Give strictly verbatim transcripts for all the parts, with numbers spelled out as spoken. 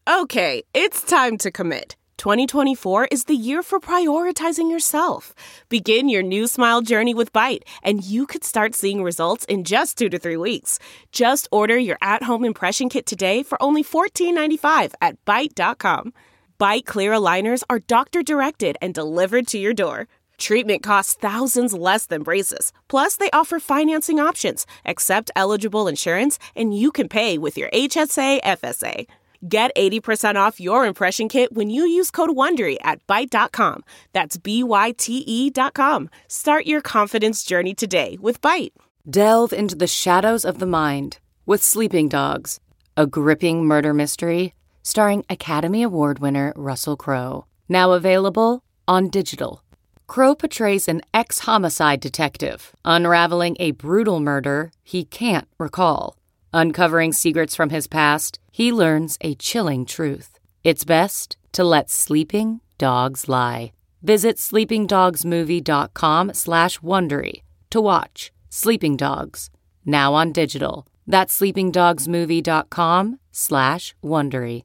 Okay, it's time to commit. twenty twenty-four is the year for prioritizing yourself. Begin your new smile journey with Byte, and you could start seeing results in just two to three weeks. Just order your at-home impression kit today for only fourteen ninety-five at byte dot com. Byte clear aligners are doctor-directed and delivered to your door. Treatment costs thousands less than braces. Plus, they offer financing options, accept eligible insurance, and you can pay with your H S A F S A. Get eighty percent off your impression kit when you use code WONDERY at byte dot com. That's B Y T E dot com. Start your confidence journey today with Byte. Delve into the shadows of the mind with Sleeping Dogs, a gripping murder mystery starring Academy Award winner Russell Crowe. Now available on digital. Crowe portrays an ex-homicide detective unraveling a brutal murder he can't recall. Uncovering secrets from his past, he learns a chilling truth. It's best to let sleeping dogs lie. Visit sleepingdogsmovie.com slash Wondery to watch Sleeping Dogs, now on digital. That's sleepingdogsmovie.com slash Wondery.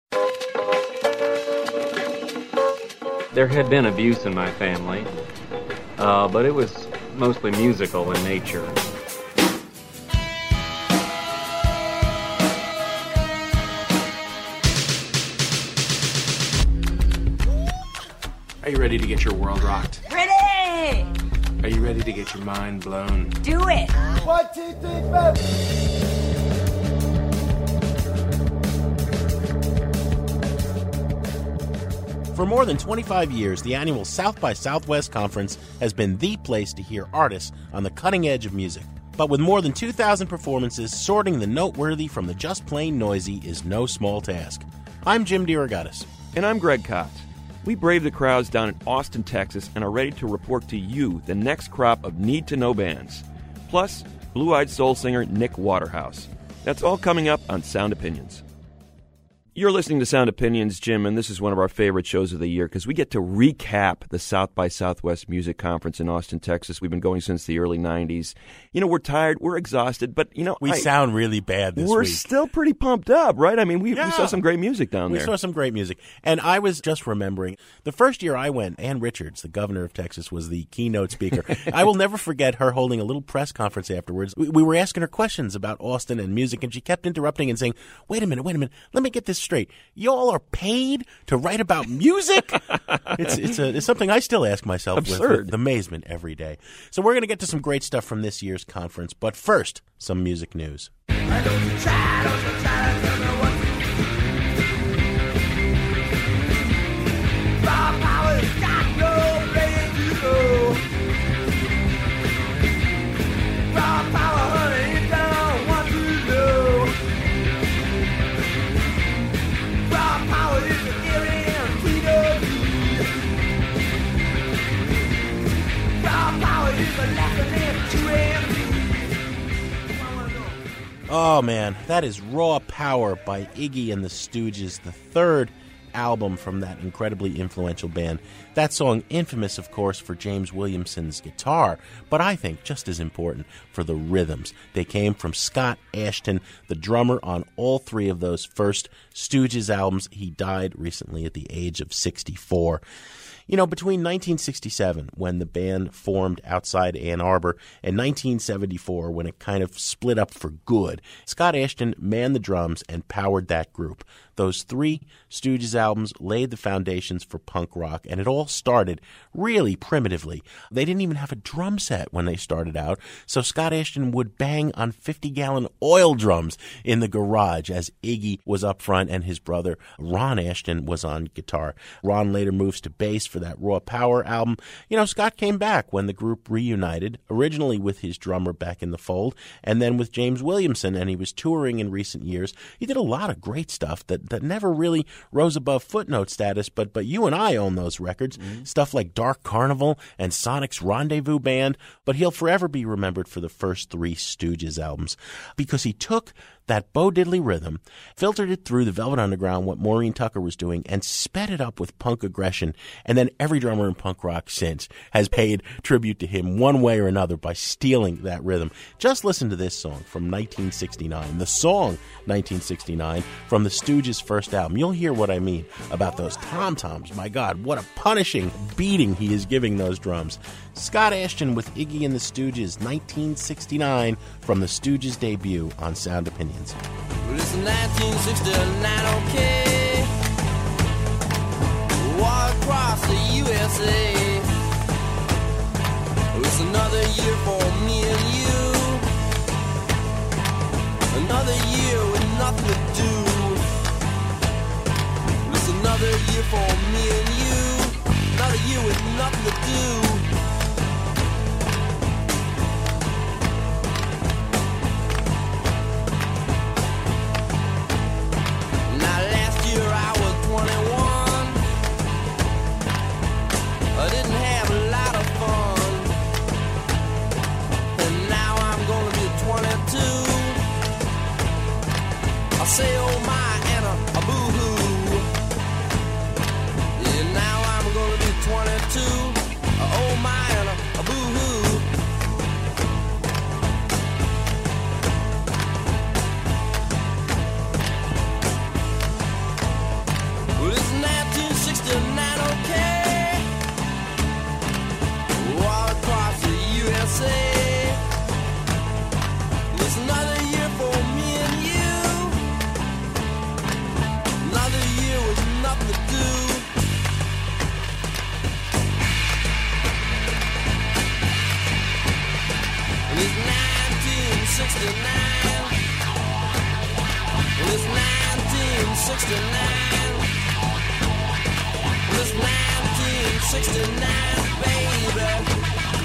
There had been abuse in my family, uh, but it was mostly musical in nature. Are you ready to get your world rocked? Ready! Are you ready to get your mind blown? Do it! One, two, three, four. For more than twenty-five years, the annual South by Southwest Conference has been the place to hear artists on the cutting edge of music. But with more than two thousand performances, sorting the noteworthy from the just plain noisy is no small task. I'm Jim DeRogatis. And I'm Greg Kot. We brave the crowds down in Austin, Texas, and are ready to report to you the next crop of need-to-know bands. Plus, blue-eyed soul singer Nick Waterhouse. That's all coming up on Sound Opinions. You're listening to Sound Opinions, Jim, and this is one of our favorite shows of the year because we get to recap the South by Southwest Music Conference in Austin, Texas. We've been going since the early nineties. You know, we're tired, we're exhausted, but, you know... We I, sound really bad this we're week. We're still pretty pumped up, right? I mean, we, yeah. we saw some great music down we there. We saw some great music. And I was just remembering, the first year I went, Ann Richards, the governor of Texas, was the keynote speaker. I will never forget her holding a little press conference afterwards. We, we were asking her questions about Austin and music, and she kept interrupting and saying, wait a minute, wait a minute, let me get this straight. Y'all are paid to write about music? it's it's, a, it's something I still ask myself with, with amazement every day. So we're going to get to some great stuff from this year's conference, but first, some music news. Why don't you try, don't you try to tell me what raw power's got no place to go. Raw power, honey, you don't want to know. Raw power is the guarantee. Raw power is the lesson in two and Oh, man, that is Raw Power by Iggy and the Stooges, the third album from that incredibly influential band. That song infamous, of course, for James Williamson's guitar, but I think just as important for the rhythms. They came from Scott Ashton, the drummer on all three of those first Stooges albums. He died recently at the age of sixty-four. You know, between nineteen sixty-seven, when the band formed outside Ann Arbor, and nineteen seventy-four, when it kind of split up for good, Scott Ashton manned the drums and powered that group. Those three Stooges albums laid the foundations for punk rock, and it all started really primitively. They didn't even have a drum set when they started out, so Scott Ashton would bang on fifty-gallon oil drums in the garage as Iggy was up front and his brother Ron Ashton was on guitar. Ron later moves to bass for that Raw Power album. You know, Scott came back when the group reunited, originally with his drummer back in the fold, and then with James Williamson, and he was touring in recent years. He did a lot of great stuff that, that never really rose above footnote status, but but you and I own those records. Mm-hmm. Stuff like Dark Carnival and Sonic's Rendezvous Band, but he'll forever be remembered for the first three Stooges albums because he took that Bo Diddley rhythm, filtered it through the Velvet Underground, what Maureen Tucker was doing, and sped it up with punk aggression. And then every drummer in punk rock since has paid tribute to him one way or another by stealing that rhythm. Just listen to this song from nineteen sixty-nine, the song nineteen sixty-nine from the Stooges' first album. You'll hear what I mean about those tom-toms. My God, what a punishing beating he is giving those drums. Scott Ashton with Iggy and the Stooges, nineteen sixty-nine, from the Stooges' debut on Sound Opinions. Well, it's nineteen sixty-nine, okay. War across the U S A. It's another year for me and you. Another year with nothing to do. It's another year for me and you. Another year with nothing to do. Now last year I was twenty-one. I didn't have a lot of fun. And now I'm gonna be twenty-two. I say oh my and a, a boo-hoo. Yeah, now I'm gonna be twenty-two. Oh my and a, a boo-hoo. Well, it's nineteen sixty-nine, okay. All across the U S A. It's another year for me and you. Another year with nothing to do. And it's nineteen sixty-nine. And it's nineteen sixty-nine. And it's nineteen sixty-nine, baby.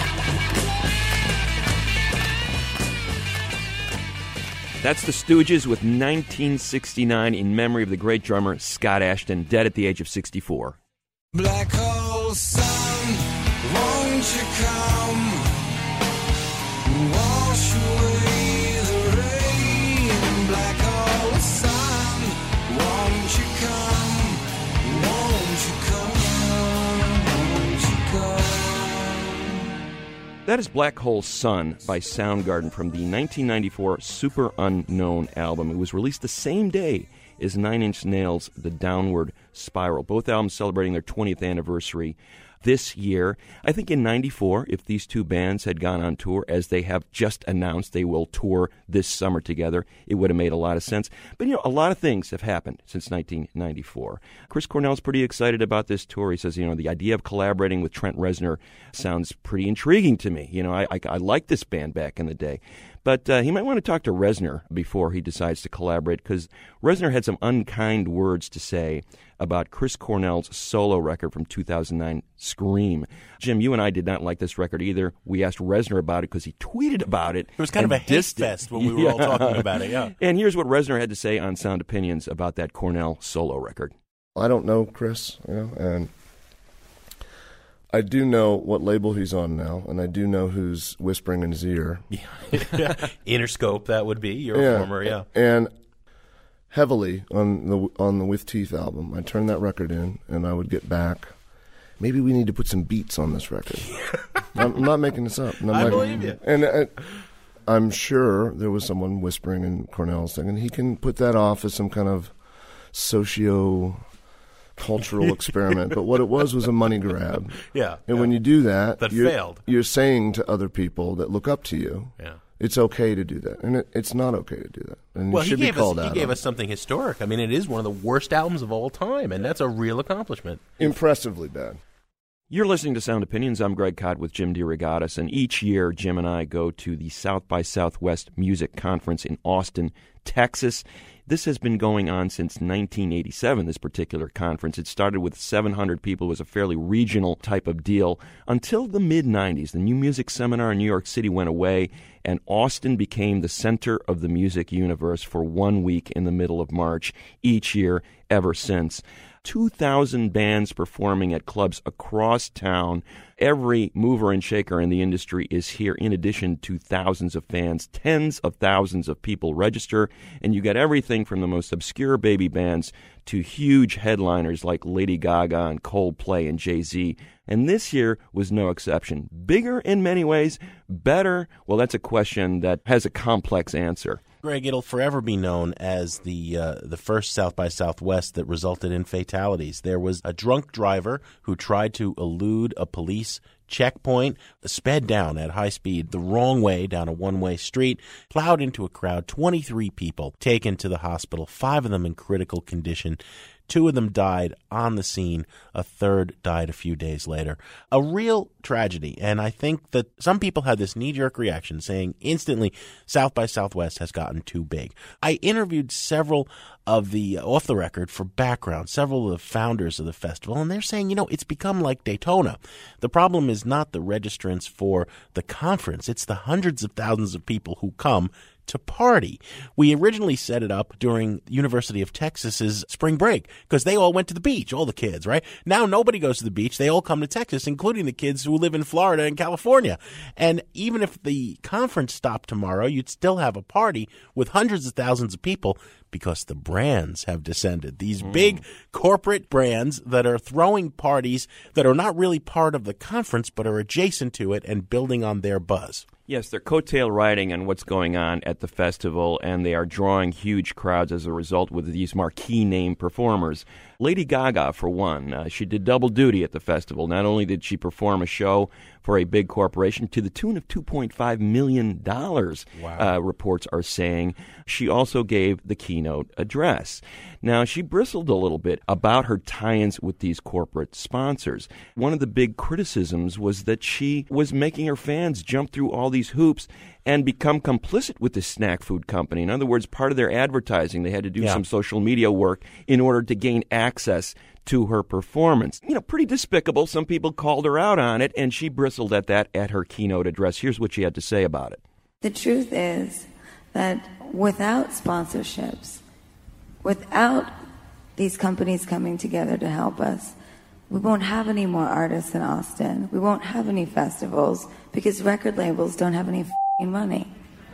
That's the Stooges with nineteen sixty-nine in memory of the great drummer Scott Ashton, dead at the age of sixty-four. Black hole sun, won't you come? Wash away the rain. Black hole sun, won't you come? Won't you come? Won't you come? That is Black Hole Sun by Soundgarden from the nineteen ninety-four Super Unknown album. It was released the same day as Nine Inch Nails' The Downward Spiral. Both albums celebrating their twentieth anniversary this year. I think in ninety-four, if these two bands had gone on tour, as they have just announced they will tour this summer together, it would have made a lot of sense. But, you know, a lot of things have happened since nineteen ninety-four. Chris Cornell's pretty excited about this tour. He says, you know, the idea of collaborating with Trent Reznor sounds pretty intriguing to me. You know, I, I, I liked this band back in the day. But uh, he might want to talk to Reznor before he decides to collaborate, because Reznor had some unkind words to say about Chris Cornell's solo record from two thousand nine, Scream. Jim, you and I did not like this record either. We asked Reznor about it because he tweeted about it. It was kind of a hate fest when we were yeah. all talking about it, yeah. And here's what Reznor had to say on Sound Opinions about that Cornell solo record. I don't know Chris, you know, and I do know what label he's on now, and I do know who's whispering in his ear. Yeah. Interscope, that would be your yeah. former, yeah. And heavily on the on the With Teeth album, I turned that record in, and I would get back. Maybe we need to put some beats on this record. I'm, I'm not making this up. And I'm I like, believe you. And I, I'm sure there was someone whispering in Cornell's thing, and he can put that off as some kind of socio cultural experiment, but what it was was a money grab. Yeah. And yeah. when you do that, that you're, failed. You're saying to other people that look up to you, yeah. it's okay to do that, and it, it's not okay to do that, and well, you should he be gave called us, out. He gave on. us something historic. I mean, it is one of the worst albums of all time, and that's a real accomplishment. Impressively bad. You're listening to Sound Opinions. I'm Greg Kot with Jim DeRogatis, and each year Jim and I go to the South by Southwest Music Conference in Austin, Texas. This has been going on since nineteen eighty-seven, this particular conference. It started with seven hundred people. It was a fairly regional type of deal until the mid nineties. The New Music Seminar in New York City went away, and Austin became the center of the music universe for one week in the middle of March each year ever since. two thousand bands performing at clubs across town. Every mover and shaker in the industry is here, in addition to thousands of fans. Tens of thousands of people register and you get everything from the most obscure baby bands to huge headliners like Lady Gaga and Coldplay and Jay-Z. And this year was no exception. Bigger in many ways, better, well, that's a question that has a complex answer. Greg, it'll forever be known as the uh, the first South by Southwest that resulted in fatalities. There was a drunk driver who tried to elude a police checkpoint, sped down at high speed the wrong way down a one-way street, plowed into a crowd, twenty-three people taken to the hospital, five of them in critical condition. Two of them died on the scene. A third died a few days later. A real tragedy. And I think that some people had this knee-jerk reaction saying instantly South by Southwest has gotten too big. I interviewed several of the, off the record, for background, several of the founders of the festival, and they're saying, you know, it's become like Daytona. The problem is not the registrants for the conference. It's the hundreds of thousands of people who come to party. We originally set it up during University of Texas's spring break because they all went to the beach, all the kids, right? Now nobody goes to the beach. They all come to Texas, including the kids who live in Florida and California. And even if the conference stopped tomorrow, you'd still have a party with hundreds of thousands of people because the brands have descended. These mm. big corporate brands that are throwing parties that are not really part of the conference but are adjacent to it and building on their buzz. Yes, they're coattail riding on what's going on at the festival, and they are drawing huge crowds as a result with these marquee name performers. Lady Gaga, for one, uh, she did double duty at the festival. Not only did she perform a show for a big corporation to the tune of two point five million dollars, wow. uh, reports are saying, she also gave the keynote address. Now, she bristled a little bit about her tie-ins with these corporate sponsors. One of the big criticisms was that she was making her fans jump through all these hoops and become complicit with this snack food company. In other words, part of their advertising, they had to do yeah. some social media work in order to gain access to her performance. You know, pretty despicable. Some people called her out on it, and she bristled at that at her keynote address. Here's what she had to say about it. The truth is that without sponsorships, without these companies coming together to help us, we won't have any more artists in Austin. We won't have any festivals because record labels don't have any f***ing money.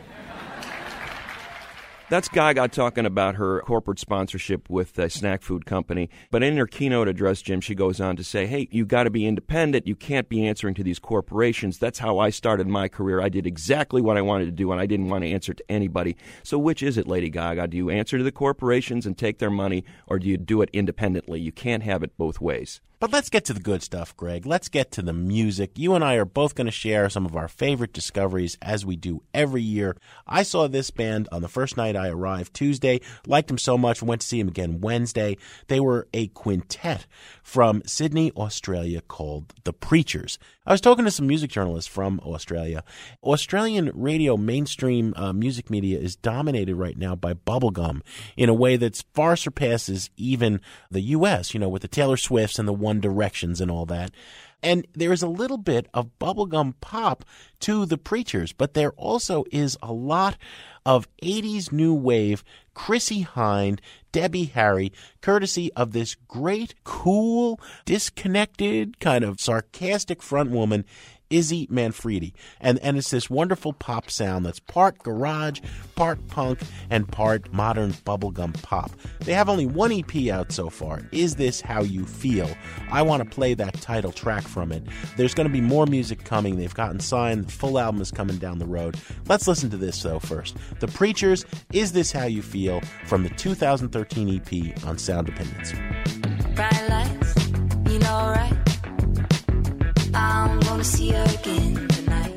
That's Gaga talking about her corporate sponsorship with a snack food company. But in her keynote address, Jim, she goes on to say, hey, you got to be independent. You can't be answering to these corporations. That's how I started my career. I did exactly what I wanted to do, and I didn't want to answer to anybody. So which is it, Lady Gaga? Do you answer to the corporations and take their money, or do you do it independently? You can't have it both ways. But let's get to the good stuff, Greg. Let's get to the music. You and I are both going to share some of our favorite discoveries as we do every year. I saw this band on the first night I arrived Tuesday, liked them so much, went to see them again Wednesday. They were a quintet from Sydney, Australia called The Preachers. I was talking to some music journalists from Australia. Australian radio mainstream uh, music media is dominated right now by bubblegum in a way that far surpasses even the U S, you know, with the Taylor Swifts and the One Directions and all that. And there is a little bit of bubblegum pop to The Preachers, but there also is a lot of eighties new wave Chrissie Hynde, Debbie Harry, courtesy of this great, cool, disconnected, kind of sarcastic front woman, Izzy Manfredi. And and it's this wonderful pop sound that's part garage, part punk, and part modern bubblegum pop. They have only one E P out so far. Is This How You Feel? I want to play that title track from it. There's going to be more music coming. They've gotten signed. The full album is coming down the road. Let's listen to this, though, first. The Preachers, Is This How You Feel? From the two thousand thirteen E P on Sound Opinions. Bright lights, you know, right? I'm gonna see her again tonight.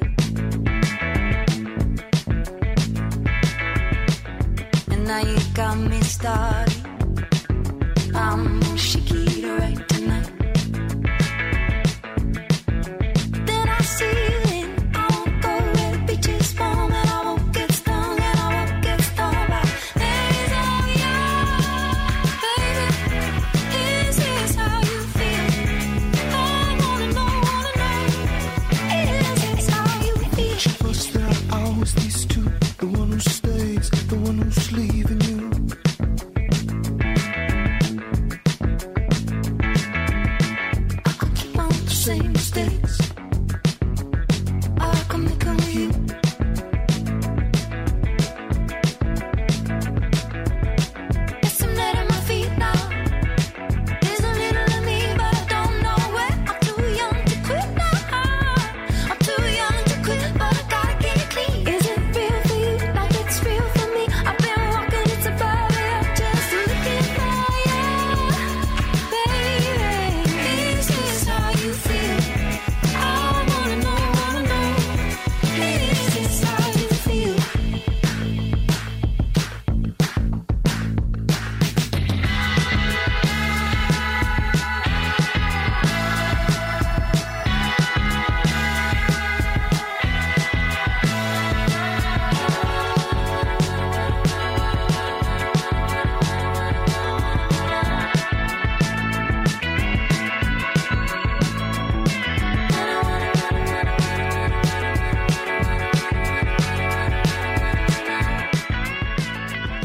And now you got me started. I'm gonna shake it right tonight. Then I see it, I won't go where the beach is warm, and I won't get stung, and I won't get stung by days of you, baby. Is this how you feel? I wanna know, wanna know. Is this how you feel? She was there always these two, the one who stays, the one who's leaving you.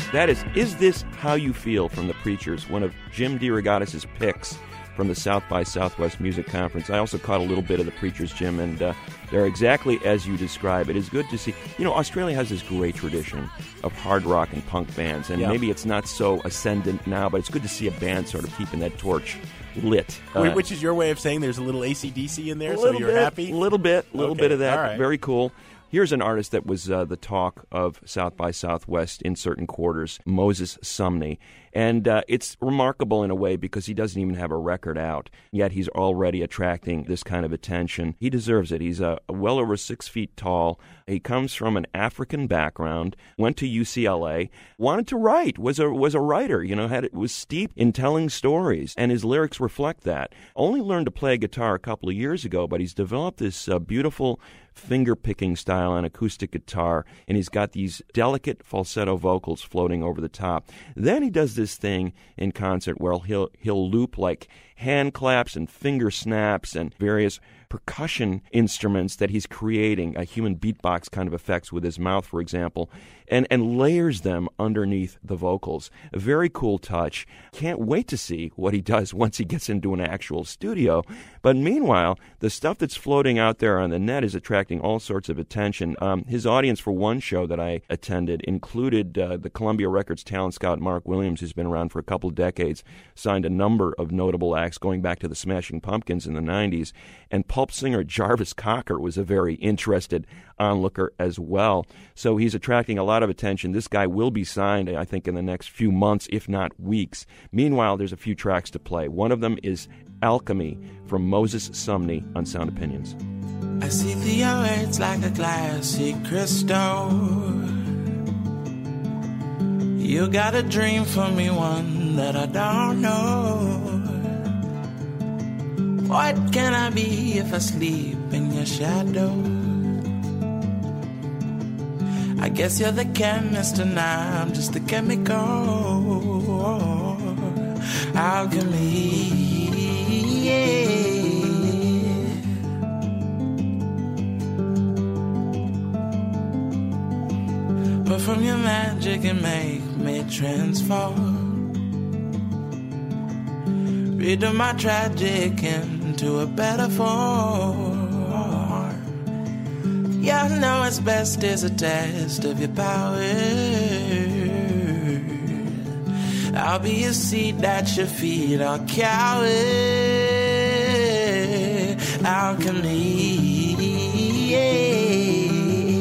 That is Is This How You Feel from The Preachers, one of Jim DeRogatis' picks from the South by Southwest Music Conference. I also caught a little bit of The Preachers, Jim, and uh, they're exactly as you describe. It is good to see. You know, Australia has this great tradition of hard rock and punk bands, and Yeah. maybe it's not so ascendant now, but it's good to see a band sort of keeping that torch lit. Uh, Which is your way of saying there's a little A C D C in there, a so little you're bit, happy? A little bit, a little Okay, bit of that. all right. Very cool. Here's an artist that was uh, the talk of South by Southwest in certain quarters, Moses Sumney. And uh, it's remarkable in a way because he doesn't even have a record out, yet he's already attracting this kind of attention. He deserves it. He's uh, well over six feet tall. He comes from an African background, went to U C L A, wanted to write, was a was a writer, you know, had was steeped in telling stories, and his lyrics reflect that. Only learned to play guitar a couple of years ago, but he's developed this uh, beautiful finger-picking style on acoustic guitar, and he's got these delicate falsetto vocals floating over the top. Then he does this thing in concert where he'll he'll loop like hand claps and finger snaps and various percussion instruments that he's creating, a human beatbox kind of effects with his mouth, for example, and, and layers them underneath the vocals. A very cool touch. Can't wait to see what he does once he gets into an actual studio. But meanwhile, the stuff that's floating out there on the net is attracting all sorts of attention. Um, his audience for one show that I attended included uh, the Columbia Records talent scout Mark Williams, who's been around for a couple of decades, signed a number of notable acts going back to the Smashing Pumpkins in the nineties, and pulp singer Jarvis Cocker was a very interested onlooker as well. So he's attracting a lot of attention. This guy will be signed, I think, in the next few months, if not weeks. Meanwhile, there's a few tracks to play. One of them is Alchemy from Moses Sumney on Sound Opinions. I see through your words like a classic crystal. You got a dream for me, one that I don't know. What can I be if I sleep in your shadow? I guess you're the chemist and I'm just the chemical. Alchemy, yeah. But from your magic and make me transform. Rid of my tragic into a better form. Yeah, I know it's best is a test of your power. I'll be a seed at your feet, I'll cower. Alchemy, yeah.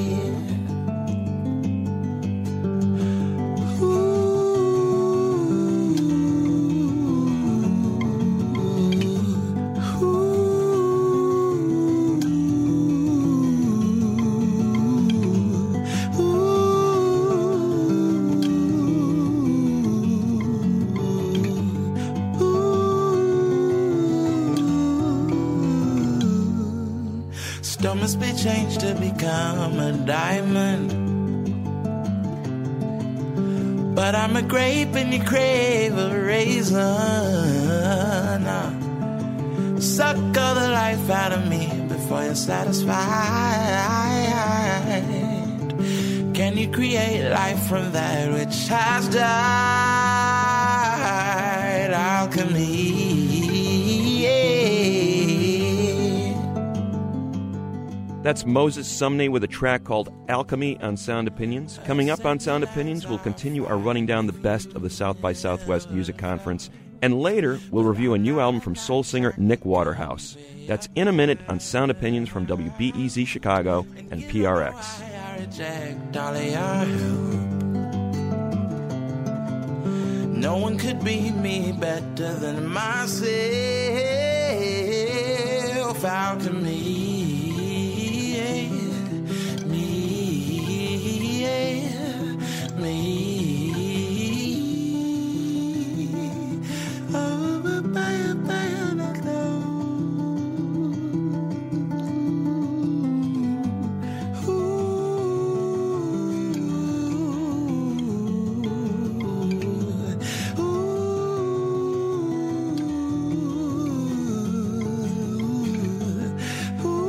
Stone must be changed to become a diamond. But I'm a grape and you crave a raisin. Now, suck all the life out of me before you're satisfied. Can you create life from that which has died? Alchemy. That's Moses Sumney with a track called Alchemy on Sound Opinions. Coming up on Sound Opinions, we'll continue our running down the best of the South by Southwest Music Conference. And later, we'll review a new album from soul singer Nick Waterhouse. That's in a minute on Sound Opinions from W B E Z Chicago and P R X. No one could be me better than myself. Alchemy. Ooh.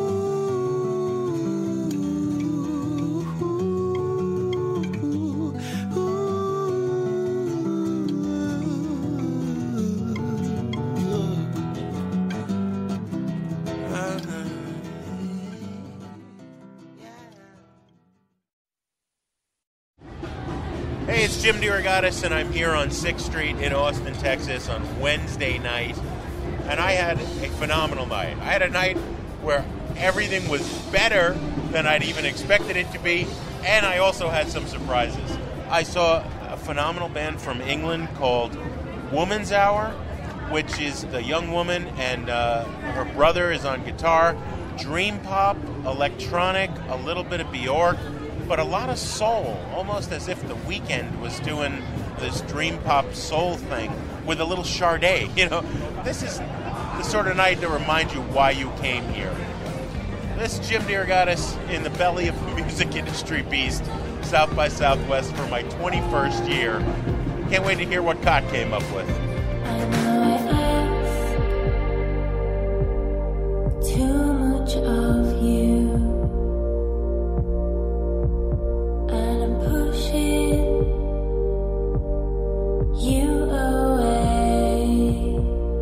it's Jim DeRogatis, and I'm here on sixth Street in Austin, Texas on Wednesday night. And I had a phenomenal night. I had a night where everything was better than I'd even expected it to be, and I also had some surprises. I saw a phenomenal band from England called Woman's Hour, which is the young woman, and uh, her brother is on guitar. Dream pop, electronic, a little bit of Bjork, but a lot of soul, almost as if The Weeknd was doing this dream pop soul thing with a little Sade. You know, this is the sort of night to remind you why you came here. This is Jim DeRogatis in the belly of the music industry beast, South by Southwest for my twenty-first year. Can't wait to hear what Cott came up with. I know I ask too much of you, and I'm pushing you away.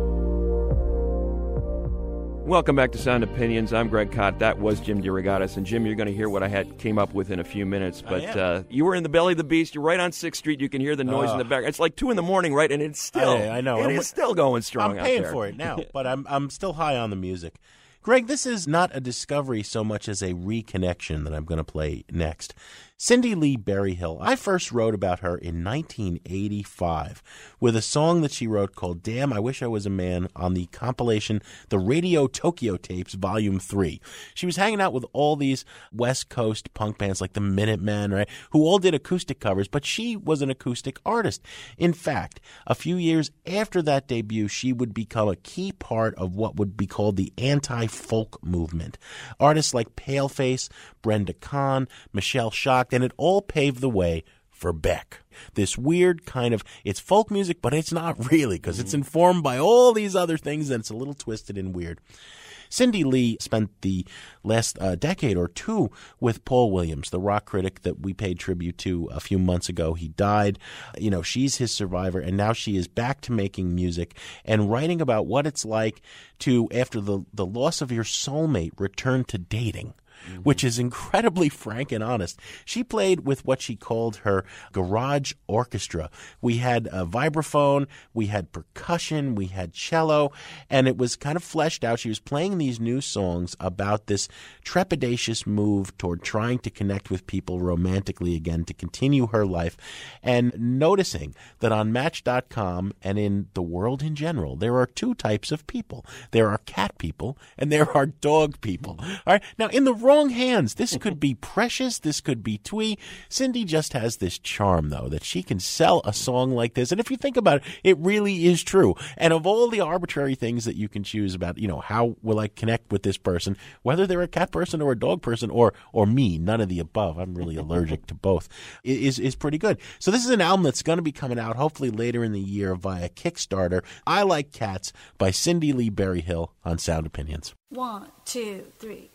Welcome back to Sound Opinions. I'm Greg Kot. That was Jim DeRogatis. And Jim, you're going to hear what I had came up with in a few minutes. But uh, you were in the belly of the beast. You're right on sixth Street. You can hear the noise Uh, in the back. It's like two in the morning, right? And it's still, I, I know. It I'm, is still going strong I'm out paying there. for it now, but I'm I'm still high on the music. Greg, this is not a discovery so much as a reconnection that I'm going to play next. Cindy Lee Berryhill. I first wrote about her in nineteen eighty-five with a song that she wrote called Damn, I Wish I Was a Man on the compilation The Radio Tokyo Tapes Volume three. She was hanging out with all these West Coast punk bands like the Minutemen, right, who all did acoustic covers, but she was an acoustic artist. In fact, a few years after that debut, she would become a key part of what would be called the anti-folk movement. Artists like Paleface, Brenda Kahn, Michelle Schock, and it all paved the way for Beck. This weird kind of, it's folk music, but it's not really, because it's informed by all these other things, and it's a little twisted and weird. Cindy Lee spent the last uh, decade or two with Paul Williams, the rock critic that we paid tribute to a few months ago. He died. You know, she's his survivor, and now she is back to making music and writing about what it's like to, after the, the loss of your soulmate, return to dating. Mm-hmm. Which is incredibly frank and honest. She played with what she called her garage orchestra. We had a vibraphone, we had percussion, we had cello, and it was kind of fleshed out. She was playing these new songs about this trepidatious move toward trying to connect with people romantically again, to continue her life, and noticing that on Match dot com and in the world in general, there are two types of people. There are cat people and there are dog people. All right. Now, in the wrong hands, this could be Precious, this could be Twee. Cindy just has this charm, though, that she can sell a song like this. And if you think about it, it really is true. And of all the arbitrary things that you can choose about, you know, how will I connect with this person, whether they're a cat person or a dog person or or me, none of the above, I'm really allergic to both, is, is pretty good. So this is an album that's going to be coming out hopefully later in the year via Kickstarter. I Like Cats by Cindy Lee Berryhill on Sound Opinions. One, two, three.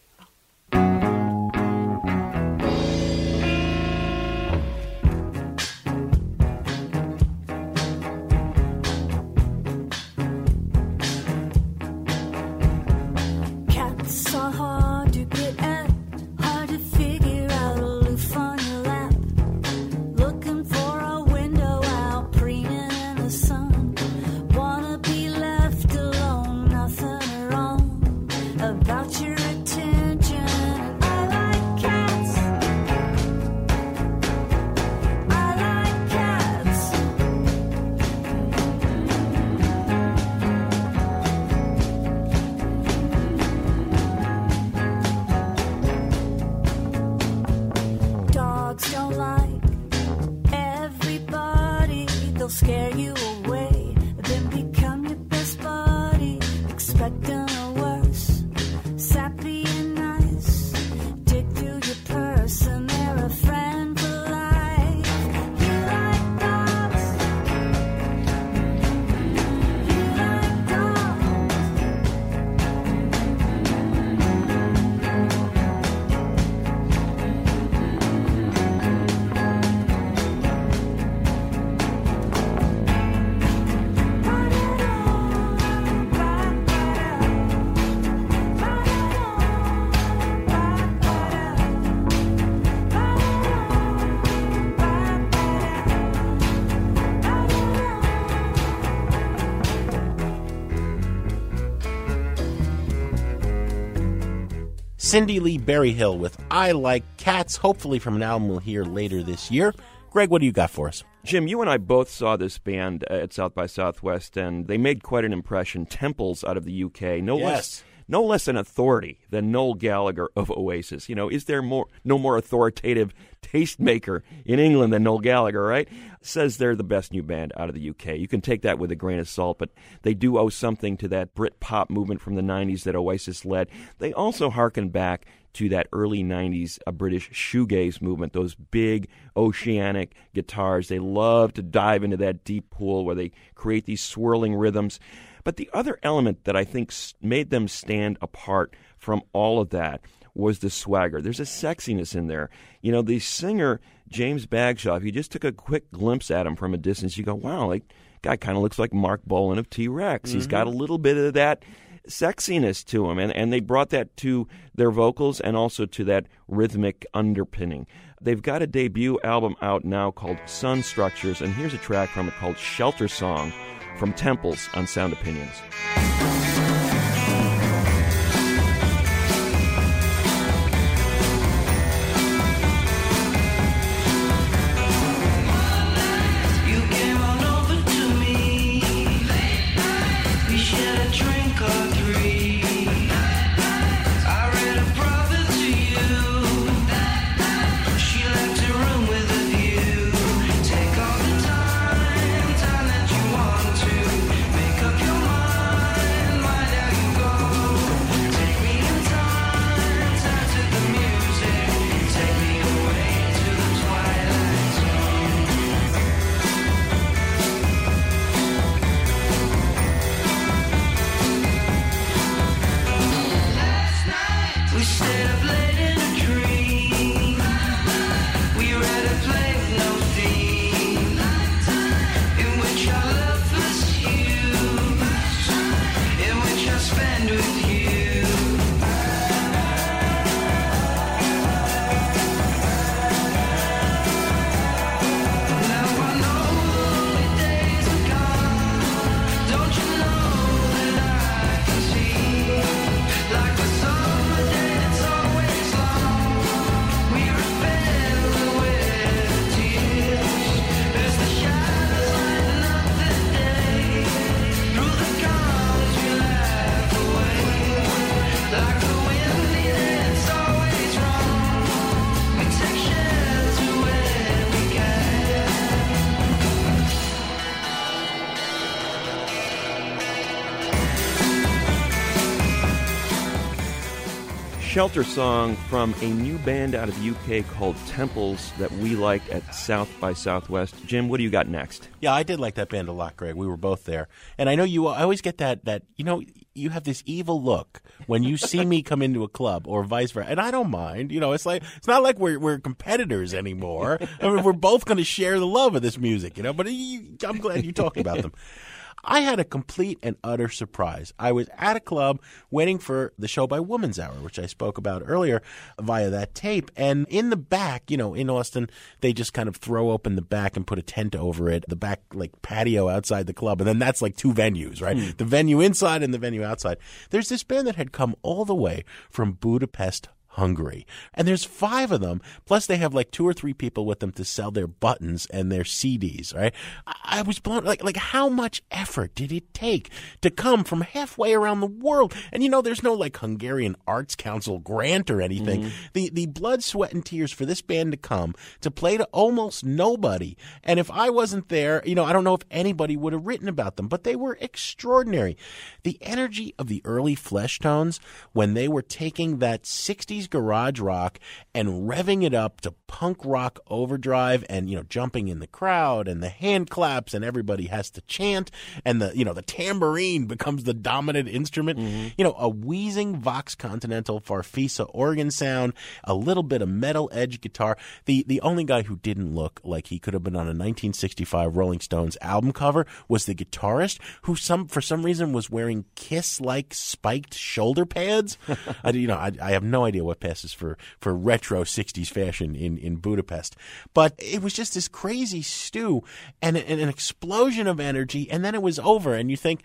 Cats are hard to get at, hard to figure out, aloof on your lap, looking for a window out, preening in the sun. Wanna be left alone, nothing wrong about your attention. I like cats. I like cats. Dogs don't like everybody. They'll scare you away, then become your best buddy, expecting the worst. Sappy and nice, dig through your purse, and they're a friend for life. You like dogs. You like dogs. Ba-da-da, ba-da-da. Cindy Lee Berryhill with I Like Cats, hopefully from an album we'll hear later this year. Greg, what do you got for us? Jim, you and I both saw this band at South by Southwest, and they made quite an impression. Temples out of the U K, no Yes. less, no less an authority than Noel Gallagher of Oasis. You know, is there more no more authoritative tastemaker in England than Noel Gallagher? Right? Says they're the best new band out of the U K. You can take that with a grain of salt, but they do owe something to that Brit pop movement from the nineties that Oasis led. They also harken back to that early nineties uh, British shoegaze movement, those big oceanic guitars. They love to dive into that deep pool where they create these swirling rhythms. But the other element that I think s- made them stand apart from all of that was the swagger. There's a sexiness in there. You know, the singer, James Bagshaw, if you just took a quick glimpse at him from a distance, you go, wow, like, guy kind of looks like Mark Bolan of T-Rex. Mm-hmm. He's got a little bit of that sexiness to him, and, and they brought that to their vocals and also to that rhythmic underpinning. They've got a debut album out now called Sun Structures, and here's a track from it called Shelter Song from Temples on Sound Opinions. You came on over to me. We shared a drink or three. I read a prophet to you. She left her room with a view. Take all the time, time that you want to. Make up your mind, mind how you go. Take me in time, time to the music. Take me away to the twilight zone. We stayed up late in a dream. We read a play with no theme, in which our love pursued, in which I spend with you. Now I know the days are gone. Don't you know that I can see, like the summer day that's always long. We rebel with tears as the shadows lighten up the day. Through the calms we laugh away, like the wind that's always wrong. We take shelter where we can. Shelter Song from a new band out of the U K called Temples that we liked at South by Southwest. Jim, what do you got next? Yeah, I did like that band a lot, Greg. We were both there. And I know you, I always get that, that you know, you have this evil look when you see me come into a club or vice versa. And I don't mind. You know, it's like, it's not like we're, we're competitors anymore. I mean, we're both going to share the love of this music, you know, but you, I'm glad you talked about them. I had a complete and utter surprise. I was at a club waiting for the show by Woman's Hour, which I spoke about earlier via that tape. And in the back, you know, in Austin, they just kind of throw open the back and put a tent over it, the back like patio outside the club. And then that's like two venues, right? Mm. The venue inside and the venue outside. There's this band that had come all the way from Budapest, Hungary. And there's five of them, plus they have like two or three people with them to sell their buttons and their C Ds, right? I, I was blown, like, like how much effort did it take to come from halfway around the world? And you know, there's no like Hungarian Arts Council grant or anything. Mm-hmm. The, the blood, sweat, and tears for this band to come, to play to almost nobody. And if I wasn't there, you know, I don't know if anybody would have written about them, but they were extraordinary. The energy of the early Flesh Tones when they were taking that sixties garage rock and revving it up to punk rock overdrive and, you know, jumping in the crowd and the hand claps and everybody has to chant and the, you know, the tambourine becomes the dominant instrument. Mm-hmm. You know, a wheezing Vox Continental Farfisa organ sound, a little bit of metal edge guitar. The, the only guy who didn't look like he could have been on a nineteen sixty-five Rolling Stones album cover was the guitarist who some, for some reason was wearing Kiss-like spiked shoulder pads. I, you know, I, I have no idea what passes for, for retro sixties fashion in, in Budapest. But it was just this crazy stew and, and an explosion of energy, and then it was over, and you think,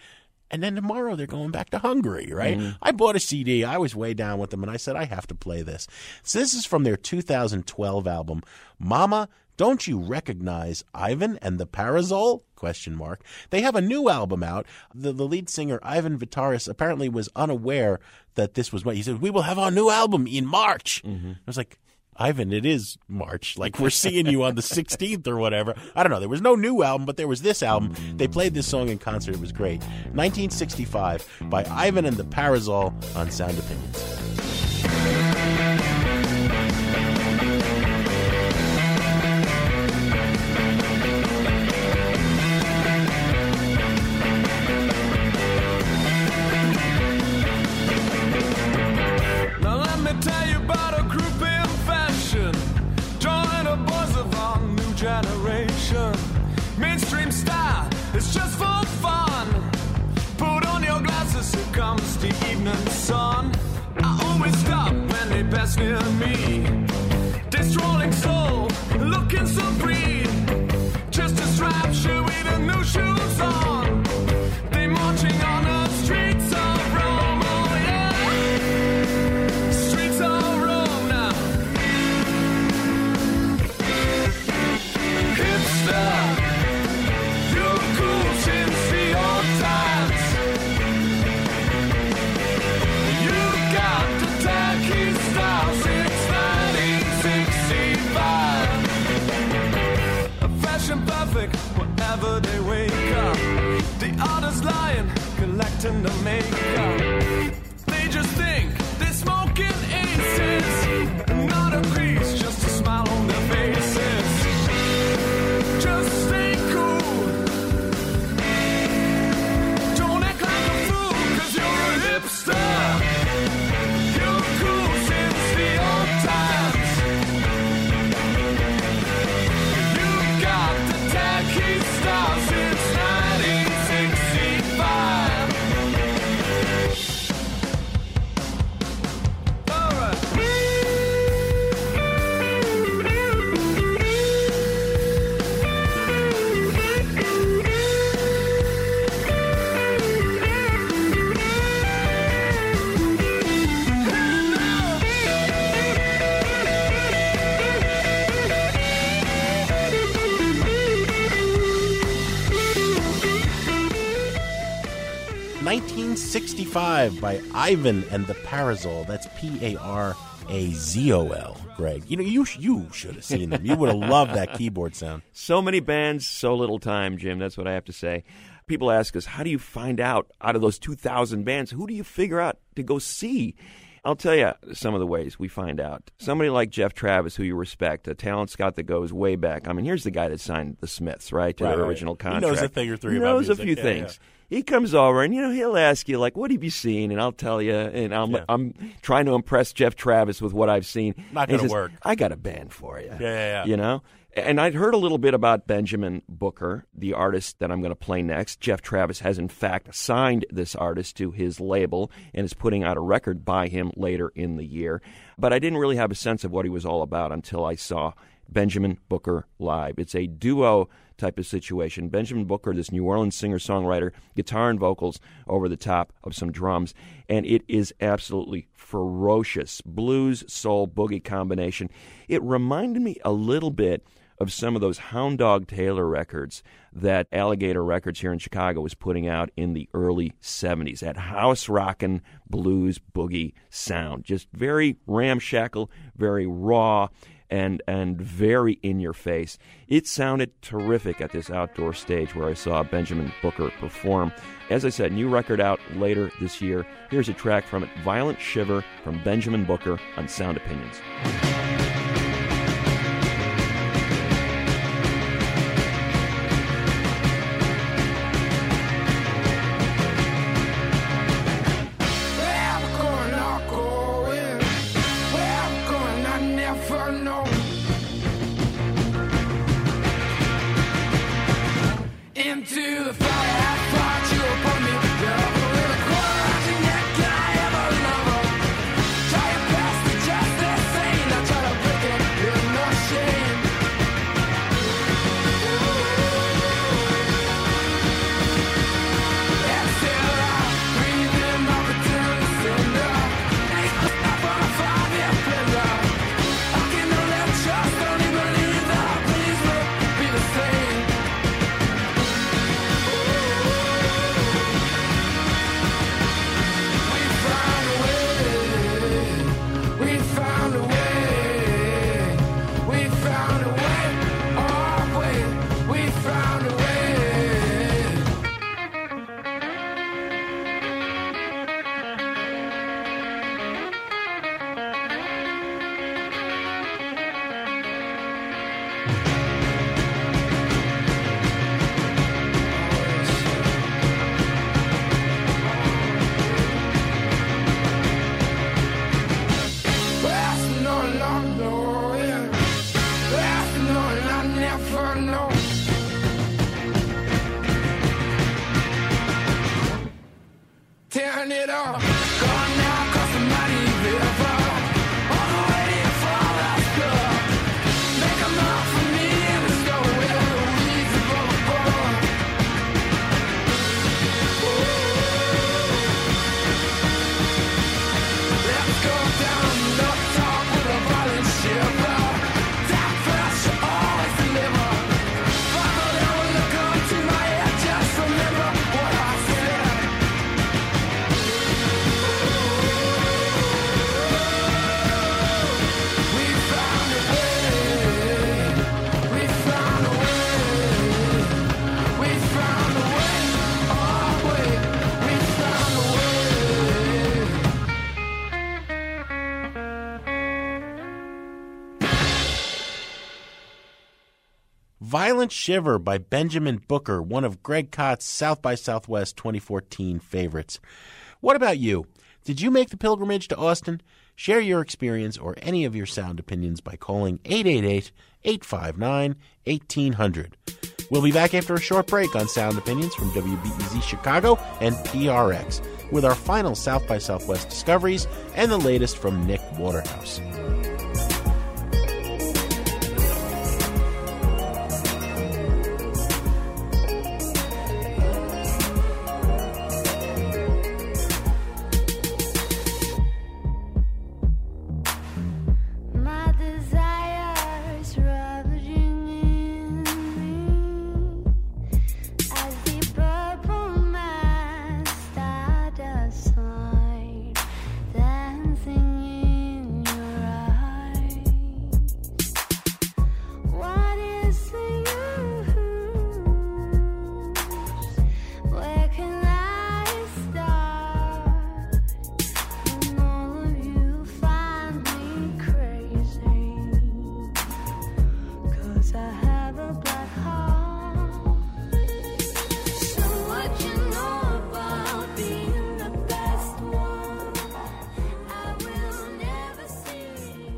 And then tomorrow they're going back to Hungary, right? Mhm. I bought a C D. I was way down with them, and I said, I have to play this. So this is from their two thousand twelve album, Mama, Don't You Recognize Ivan and the Parasol? Question mark. They have a new album out. The, the lead singer, Ivan Vitaris, apparently was unaware that this was what he said. We will have our new album in March. Mm-hmm. I was like, Ivan, it is March. Like, we're seeing you on the sixteenth or whatever. I don't know. There was no new album, but there was this album. They played this song in concert. It was great. nineteen sixty-five by Ivan and the Parasol on Sound Opinions. Now let me tell you about a group in fashion. Join the boys of our new generation. Mainstream style, it's just for fun. Put on your glasses, here comes the evening sun. I always stop when they pass near me. This rolling soul, looking so free. Just a strap, shoe with the new shoes on. They marching on the streets of Rome, oh yeah. Streets of Rome now. Hipster, you're cool since the old times. You got the tacky style since nineteen sixty-five. Fashion perfect wherever they wake up. The artists lying, collecting the makeup. They just think they're smoking aces. Not a piece, just a smile on their faces. Just stay cool. Don't act like a fool, cause you're a hipster. You're cool since the old times. You got the tacky style since nineteen sixty-five. All right. nineteen sixty-five by Ivan and the Parasol. That's P A R A Z O L, Greg. You know, you you should have seen them. You would have loved that keyboard sound. So many bands, so little time, Jim. That's what I have to say. People ask us, how do you find out, out of those two thousand bands, who do you figure out to go see? I'll tell you some of the ways we find out. Somebody like Jeff Travis, who you respect, a talent scout that goes way back. I mean, here's the guy that signed the Smiths, right, to Right, their right. original He contract. knows a thing or three He about knows music. a few Yeah, things. He comes over and, you know, he'll ask you, like, what have you seen? And I'll tell you, and I'm, Yeah. I'm trying to impress Jeff Travis with what I've seen. Not And he gonna says, work. I got a band for you. Yeah, yeah, yeah. You know? And I'd heard a little bit about Benjamin Booker, the artist that I'm going to play next. Jeff Travis has, in fact, signed this artist to his label and is putting out a record by him later in the year. But I didn't really have a sense of what he was all about until I saw Benjamin Booker live. It's a duo type of situation. Benjamin Booker, this New Orleans singer-songwriter, guitar and vocals over the top of some drums, and it is absolutely ferocious. Blues, soul, boogie combination. It reminded me a little bit of some of those Hound Dog Taylor records that Alligator Records here in Chicago was putting out in the early seventies. That house rockin' blues boogie sound. Just very ramshackle, very raw, and and very in your face. It sounded terrific at this outdoor stage where I saw Benjamin Booker perform. As I said, new record out later this year. Here's a track from it, Violent Shiver from Benjamin Booker on Sound Opinions. Where I'm going, I'll go in. Where I'm going, I never know. Into the fire, I thought you were put me together with a quarter-inching neck. Can I ever love her? Try your best to just this ain't a Tearing it up, going down across the mighty river, all the way to Alaska. Make a mark for me in the snow where the weeds are growing. Let's go down, look, talk with a violent shiver. That flash you always deliver. Follow down with a gun to my head, just remember what I said. We found a way. We found a way. We found a way. Oh, wait. We found a way. Violent Shiver by Benjamin Booker, one of Greg Kott's South by Southwest twenty fourteen favorites. What about you? Did you make the pilgrimage to Austin? Share your experience or any of your sound opinions by calling eight eight eight, eight five nine, one eight zero zero. We'll be back after a short break on Sound Opinions from W B E Z Chicago and P R X with our final South by Southwest discoveries and the latest from Nick Waterhouse. My desires ravaging in me as the purple mass stardust light dancing in your eyes. What is the use? Where can I start? When all of you find me crazy, 'cause I have a black heart. So what you know about being the best one, I will never see.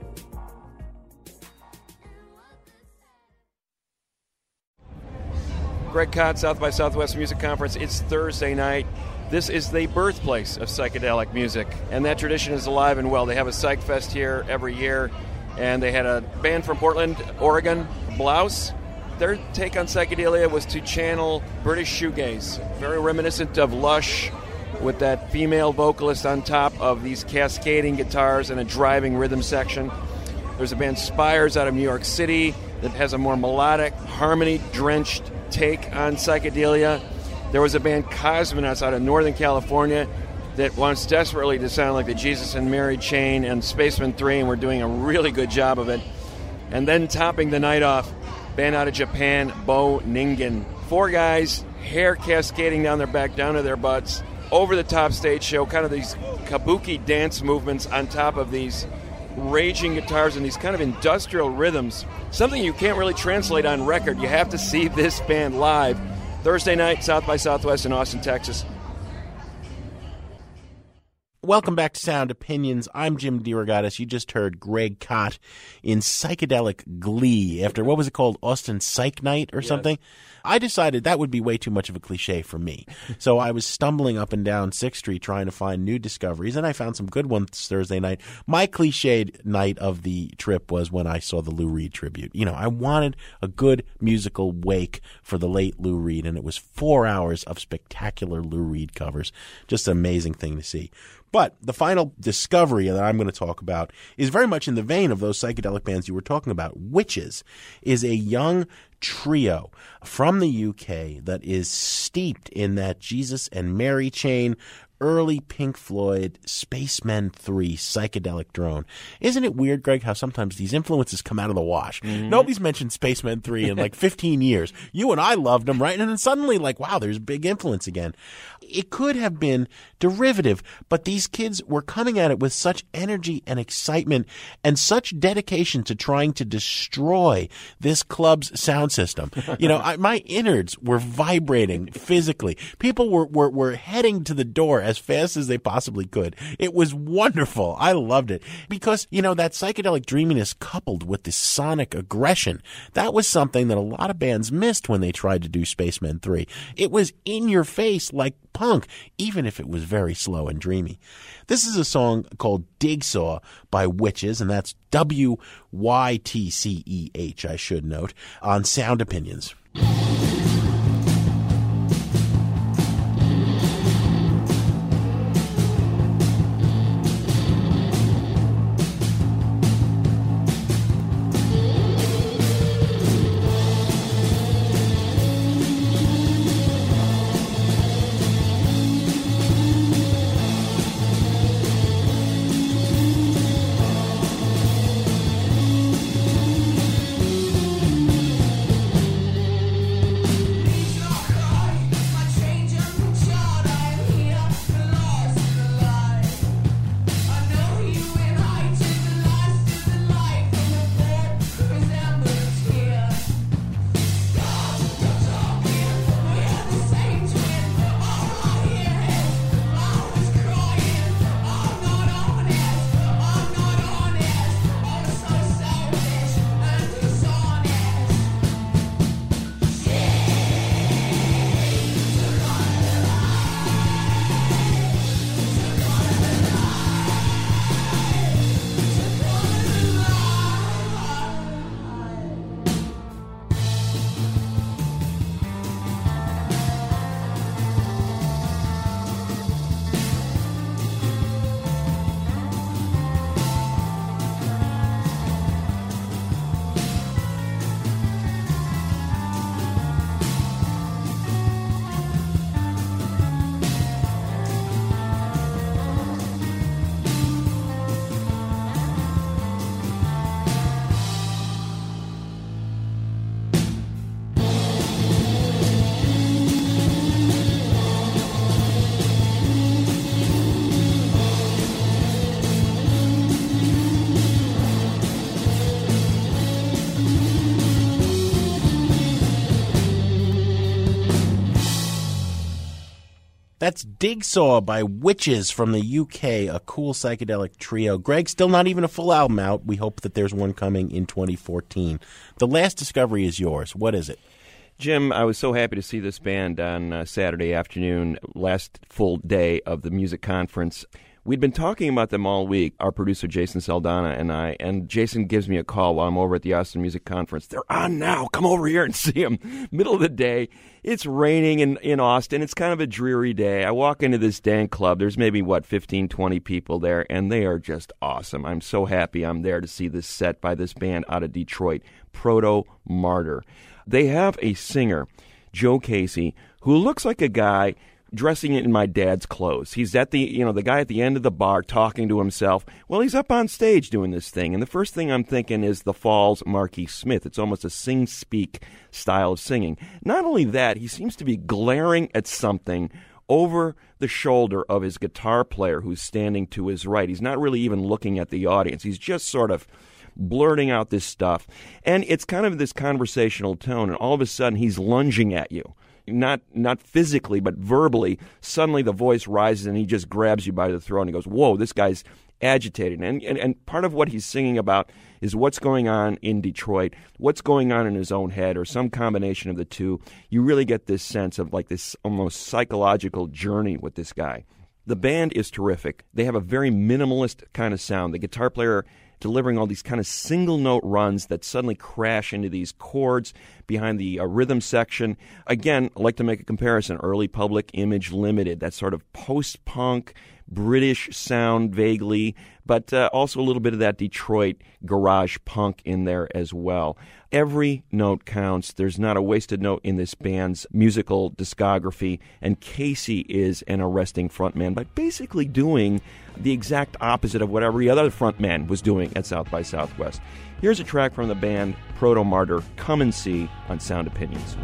Greg Kot, South by Southwest Music Conference. It's Thursday night. This is the birthplace of psychedelic music, and that tradition is alive and well. They have a Psych Fest here every year, and they had a band from Portland, Oregon, Blouse. Their take on psychedelia was to channel British shoegaze, very reminiscent of Lush, with that female vocalist on top of these cascading guitars and a driving rhythm section. There's a band Spires out of New York City that has a more melodic, harmony-drenched take on psychedelia. There was a band Cosmonauts out of Northern California that wants desperately to sound like the Jesus and Mary Chain and Spaceman three, and we're doing a really good job of it. And then topping the night off, band out of Japan, Bo Ningen. Four guys, hair cascading down their back, down to their butts, over-the-top stage show, kind of these kabuki dance movements on top of these raging guitars and these kind of industrial rhythms. Something you can't really translate on record. You have to see this band live. Thursday night, South by Southwest in Austin, Texas. Welcome back to Sound Opinions. I'm Jim DeRogatis. You just heard Greg Kot in psychedelic glee after, what was it called, Austin Psych Night or Yes. something? I decided that would be way too much of a cliche for me. So I was stumbling up and down sixth Street trying to find new discoveries, and I found some good ones Thursday night. My cliched night of the trip was when I saw the Lou Reed tribute. You know, I wanted a good musical wake for the late Lou Reed, and it was four hours of spectacular Lou Reed covers. Just an amazing thing to see. But the final discovery that I'm going to talk about is very much in the vein of those psychedelic bands you were talking about. Witches is a young trio from the U K that is steeped in that Jesus and Mary Chain, early Pink Floyd, Spacemen three psychedelic drone. Isn't it weird, Greg, how sometimes these influences come out of the wash? Mm-hmm. Nobody's mentioned Spacemen three in like fifteen years. You and I loved them, right? And then suddenly, like, wow, there's a big influence again. It could have been derivative, but these kids were coming at it with such energy and excitement and such dedication to trying to destroy this club's sound system. You know, I, my innards were vibrating physically. People were, were, were heading to the door as fast as they possibly could. It was wonderful. I loved it because, you know, that psychedelic dreaminess coupled with the sonic aggression, that was something that a lot of bands missed when they tried to do Spacemen three. It was in your face like punk, even if it was very slow and dreamy. This is a song called Digsaw by Witches, and that's W Y T C E H, I should note, on Sound Opinions. That's Digsaw by Witches from the U K, a cool psychedelic trio. Greg, still not even a full album out. We hope that there's one coming in twenty fourteen. The last discovery is yours. What is it? Jim, I was so happy to see this band on uh, Saturday afternoon, last full day of the music conference. We'd been talking about them all week, our producer Jason Saldana and I, and Jason gives me a call while I'm over at the Austin Music Conference. They're on now. Come over here and see them. Middle of the day. It's raining in, in Austin. It's kind of a dreary day. I walk into this dang club. There's maybe, what, fifteen, twenty people there, and they are just awesome. I'm so happy I'm there to see this set by this band out of Detroit, Proto Martyr. They have a singer, Joe Casey, who looks like a guy dressing in my dad's clothes. He's at the, you know, the guy at the end of the bar talking to himself. Well, he's up on stage doing this thing. And the first thing I'm thinking is the Falls Marquis Smith. It's almost a sing-speak style of singing. Not only that, he seems to be glaring at something over the shoulder of his guitar player who's standing to his right. He's not really even looking at the audience. He's just sort of blurting out this stuff. And it's kind of this conversational tone. And all of a sudden, he's lunging at you. Not not physically, but verbally. Suddenly the voice rises and he just grabs you by the throat and he goes, whoa, this guy's agitated. And, and and part of what he's singing about is what's going on in Detroit, what's going on in his own head, or some combination of the two. You really get this sense of like this almost psychological journey with this guy. The band is terrific. They have a very minimalist kind of sound. The guitar player delivering all these kind of single-note runs that suddenly crash into these chords behind the uh, rhythm section. Again, I'd like to make a comparison. Early Public Image Limited, that sort of post-punk, British sound vaguely, but uh, also a little bit of that Detroit garage punk in there as well. Every note counts. There's not a wasted note in this band's musical discography, and Casey is an arresting frontman by basically doing the exact opposite of what every other frontman was doing at South by Southwest. Here's a track from the band Proto Martyr. Come and see on Sound Opinions.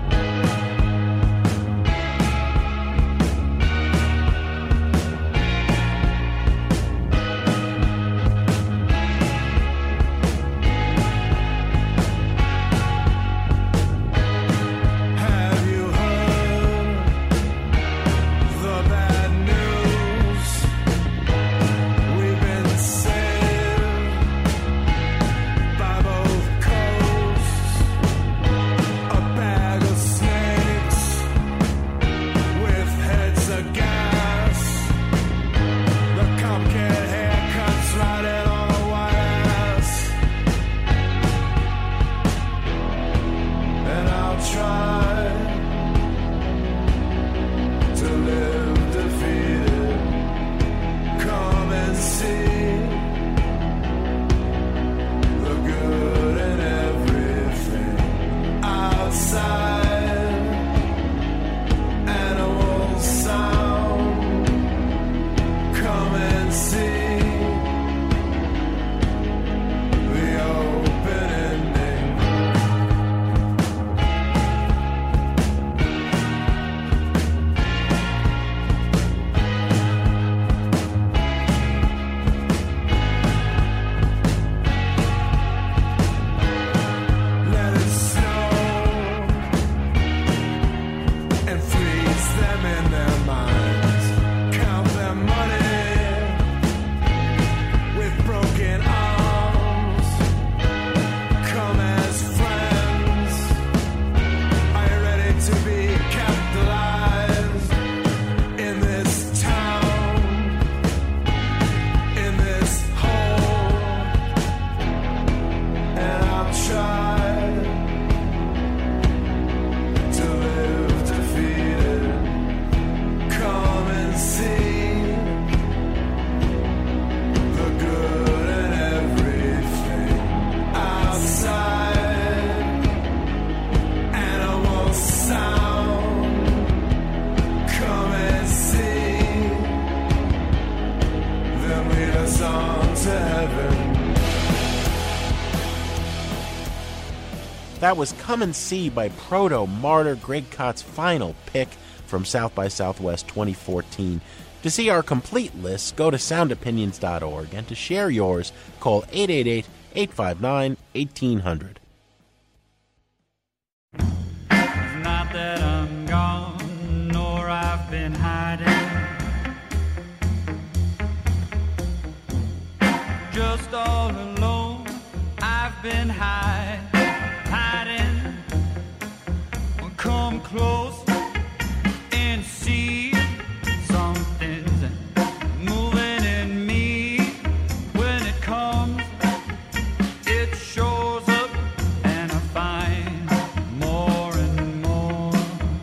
to heaven. That was Come and See by Proto Martyr, Greg Kott's final pick from South by Southwest twenty fourteen. To see our complete list, go to sound opinions dot org, and to share yours, call eight eight eight, eight five nine, one eight hundred. Not that I'm gone, nor I've been hiding. Just all alone, I've been hiding, hiding. Well, come close and see something's moving in me. When it comes, it shows up, and I find more and more.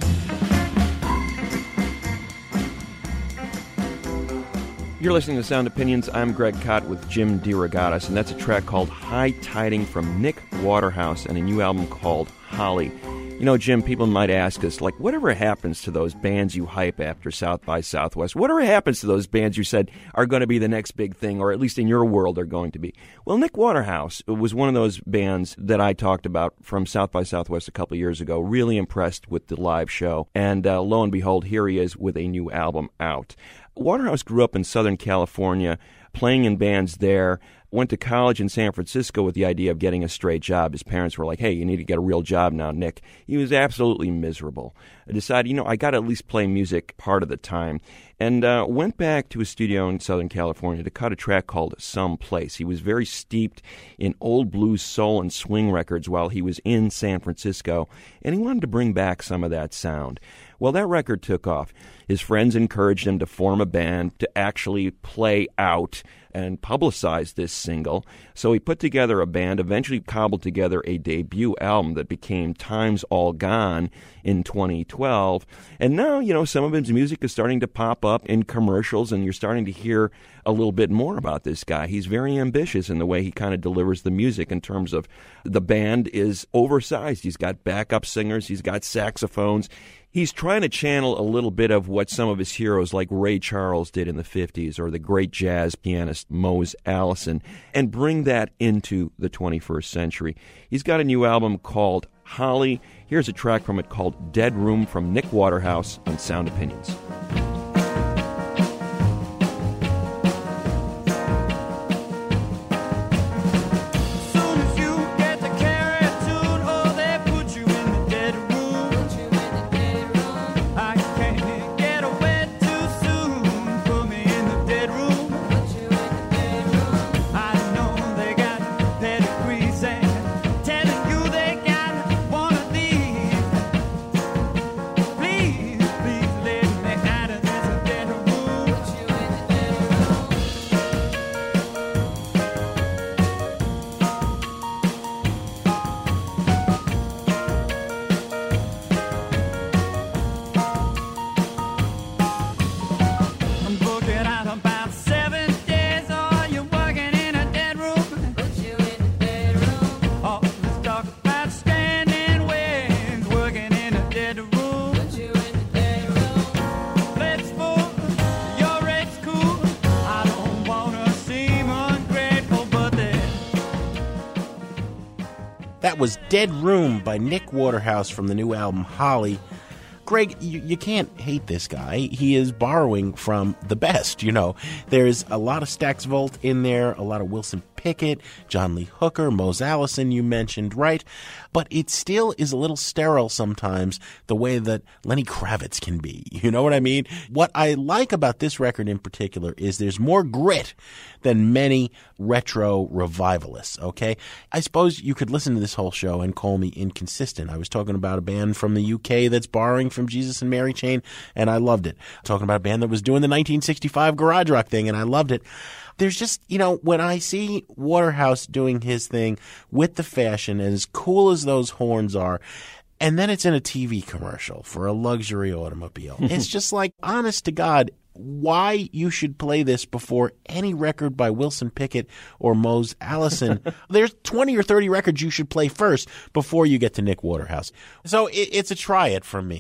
You're listening to Sound Opinions. I'm Greg Kott with Jim DeRogatis, and that's a track called High Tiding from Nick Waterhouse and a new album called Holly. You know, Jim, people might ask us, like, whatever happens to those bands you hype after South by Southwest? Whatever happens to those bands you said are going to be the next big thing, or at least in your world are going to be? Well, Nick Waterhouse was one of those bands that I talked about from South by Southwest a couple of years ago, really impressed with the live show, and uh, lo and behold, here he is with a new album out. Waterhouse grew up in Southern California, playing in bands there, went to college in San Francisco with the idea of getting a straight job. His parents were like, hey, you need to get a real job now, Nick. He was absolutely miserable. I decided, you know, I got to at least play music part of the time. And uh, went back to a studio in Southern California to cut a track called Someplace. He was very steeped in old blues, soul, and swing records while he was in San Francisco, and he wanted to bring back some of that sound. Well, that record took off. His friends encouraged him to form a band, to actually play out and publicize this single. So he put together a band, eventually cobbled together a debut album that became Time's All Gone in twenty twelve. And now, you know, some of his music is starting to pop up in commercials, and you're starting to hear a little bit more about this guy. He's very ambitious in the way he kind of delivers the music in terms of the band is oversized. He's got backup singers. He's got saxophones. He's trying to channel a little bit of what some of his heroes like Ray Charles did in the fifties, or the great jazz pianist Mose Allison, and bring that into the twenty-first century. He's got a new album called Holly. Here's a track from it called Dead Room from Nick Waterhouse on Sound Opinions. Soon as you get to carry a tune, oh, they put you in the dead room. I can't get away too soon. Put me in the dead room. I know they got pedigrees and telling you they got one of these. Please, please let me out of this dead room. I'm booking out about seven days. Oh, you're working in a dead room. Put you in the dead room. Oh, let's talk about standing wings. Working in a dead room. Put you in the dead room. Let's full. Your rate's cool. I don't wanna seem ungrateful, but they. That was Dead Room by Nick Waterhouse from the new album Holly. Greg, you, you can't hate this guy. He is borrowing from the best, you know. There's a lot of Stax Volt in there, a lot of Wilson Pickett, John Lee Hooker, Mose Allison you mentioned, right? But it still is a little sterile sometimes, the way that Lenny Kravitz can be. You know what I mean? What I like about this record in particular is there's more grit than many retro revivalists, okay? I suppose you could listen to this whole show and call me inconsistent. I was talking about a band from the U K that's borrowing from Jesus and Mary Chain, and I loved it. Talking about a band that was doing the nineteen sixty-five garage rock thing, and I loved it. There's just, you know, when I see Waterhouse doing his thing with the fashion, and as cool as those horns are, and then it's in a T V commercial for a luxury automobile, it's just like, honest to God, why you should play this before any record by Wilson Pickett or Mose Allison. There's twenty or thirty records you should play first before you get to Nick Waterhouse. So it, it's a try it from me.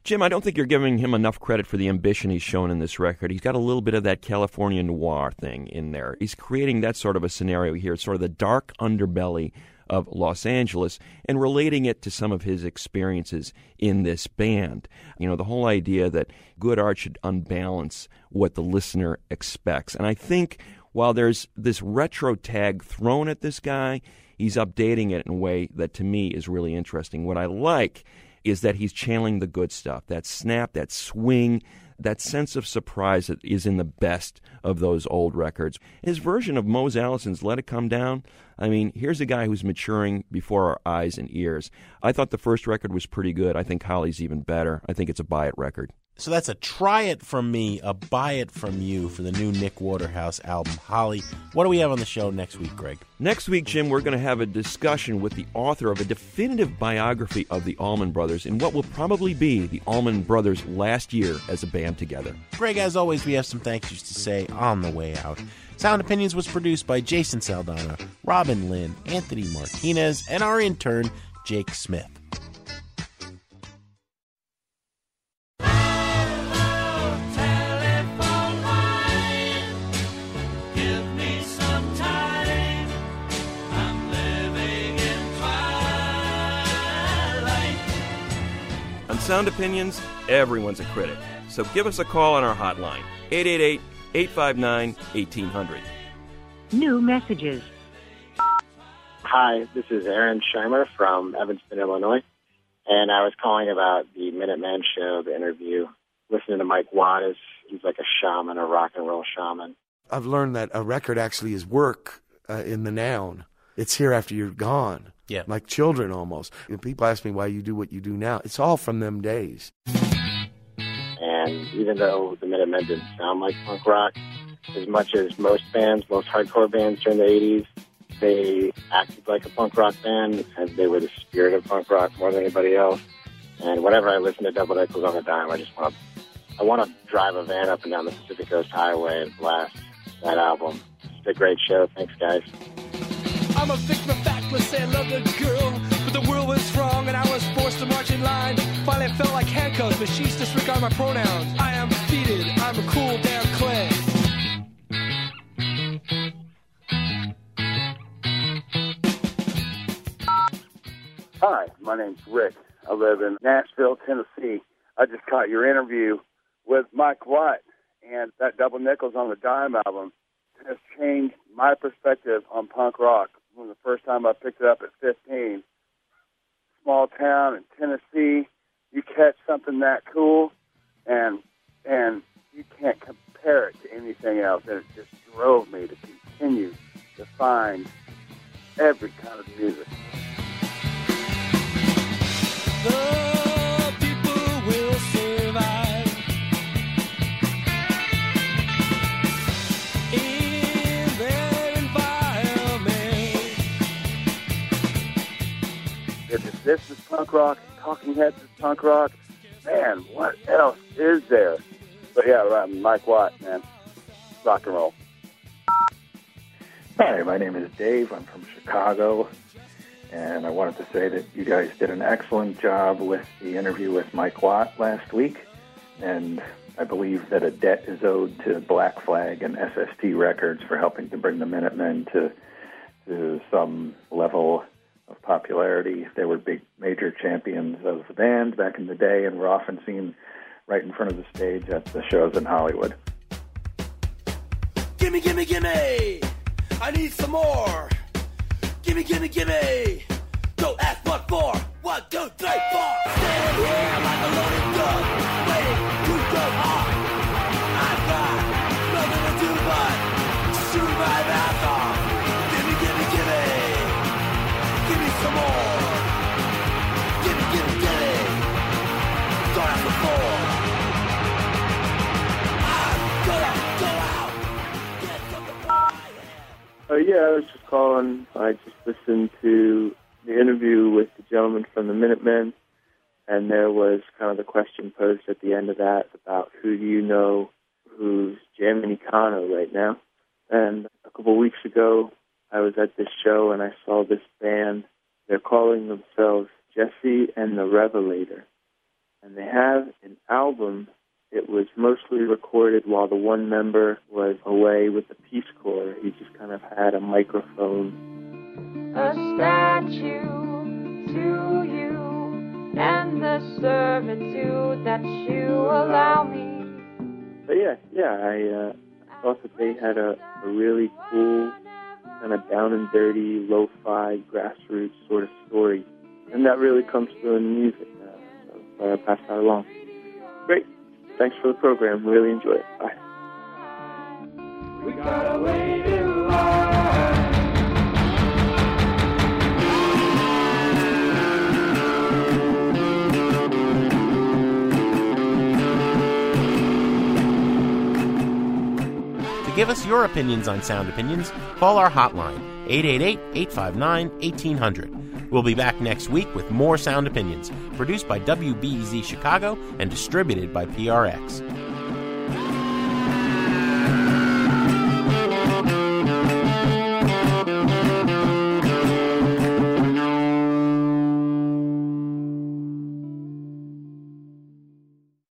Jim, I don't think you're giving him enough credit for the ambition he's shown in this record. He's got a little bit of that California noir thing in there. He's creating that sort of a scenario here, sort of the dark underbelly of Los Angeles, and relating it to some of his experiences in this band. You know, the whole idea that good art should unbalance what the listener expects. And I think while there's this retro tag thrown at this guy, he's updating it in a way that to me is really interesting. What I like is that he's channeling the good stuff, that snap, that swing, that sense of surprise that is in the best of those old records. His version of Mose Allison's Let It Come Down, I mean, here's a guy who's maturing before our eyes and ears. I thought the first record was pretty good. I think Holly's even better. I think it's a buy-it record. So that's a try it from me, a buy it from you for the new Nick Waterhouse album, Holly. What do we have on the show next week, Greg? Next week, Jim, we're going to have a discussion with the author of a definitive biography of the Allman Brothers in what will probably be the Allman Brothers' last year as a band together. Greg, as always, we have some thank yous to say on the way out. Sound Opinions was produced by Jason Saldana, Robin Lynn, Anthony Martinez, and our intern, Jake Smith. On Sound Opinions, everyone's a critic. So give us a call on our hotline, eight eight eight, eight five nine, one eight zero zero. New messages. Hi, this is Aaron Scheimer from Evanston, Illinois, and I was calling about the Minutemen show, the interview. Listening to Mike Watt, is he's like a shaman, a rock and roll shaman. I've learned that a record actually is work uh, in the noun. It's here after you're gone. Yeah. Like children almost. And people ask me why you do what you do now. It's all from them days. And even though the Minutemen didn't sound like punk rock, as much as most bands, most hardcore bands during the eighties, they acted like a punk rock band, and they were the spirit of punk rock more than anybody else. And whenever I listen to Double Nickels on the Dime, I just want to I want to drive a van up and down the Pacific Coast Highway and blast that album. It's a great show. Thanks, guys. I'm a victim of fact, let's say I loved a girl, but the world was wrong and I was forced to march in line. Finally I felt like handcuffs, but she's disregarded my pronouns. I am defeated, I'm a cool damn clay. Hi, my name's Rick. I live in Nashville, Tennessee. I just caught your interview with Mike Watt, and that Double Nickels on the Dime album has changed my perspective on punk rock. From the first time I picked it up at fifteen, small town in Tennessee, you catch something that cool, and and you can't compare it to anything else. And it just drove me to continue to find every kind of music. The people will survive in their environment. If this is punk rock, Talking Heads is punk rock, man, what else is there? But yeah, right, Mike Watt, man, rock and roll. Hi, my name is Dave. I'm from Chicago, and I wanted to say that you guys did an excellent job with the interview with Mike Watt last week, and I believe that a debt is owed to Black Flag and S S T Records for helping to bring the Minutemen to to some level of popularity. They were big, major champions of the band back in the day, and were often seen right in front of the stage at the shows in Hollywood. Gimme, gimme, gimme! I need some more! Gimme, gimme, gimme! Don't ask what for! One, two, three, four! Stand here like a loaded gun, waiting to go off! I've got nothing to do but shoot my mouth off! Gimme, gimme, gimme! Gimme some more! Gimme, gimme, gimme! Don't ask what for! I'm gonna go out! Get something for my head! Uh, yeah, I was just calling. I just listened to the interview with the gentleman from the Minutemen, and there was kind of the question posed at the end of that about who do you know who's jamming Econo right now. And a couple of weeks ago, I was at this show, and I saw this band. They're calling themselves Jesse and the Revelator. And they have an album. It was mostly recorded while the one member was away with the Peace Corps. He just kind of had a microphone. A statue to you and the servitude that you allow me. But yeah, yeah, I uh, thought that they had a, a really cool, kind of down and dirty, lo-fi, grassroots sort of story. And that really comes through in the music. Uh, so uh, I pass that along. Great. Thanks for the program. Really enjoy it. Bye. We gotta wait in line. To give us your opinions on Sound Opinions, call our hotline, eight eight eight, eight five nine, one eight zero zero. We'll be back next week with more Sound Opinions, produced by W B E Z Chicago and distributed by P R X.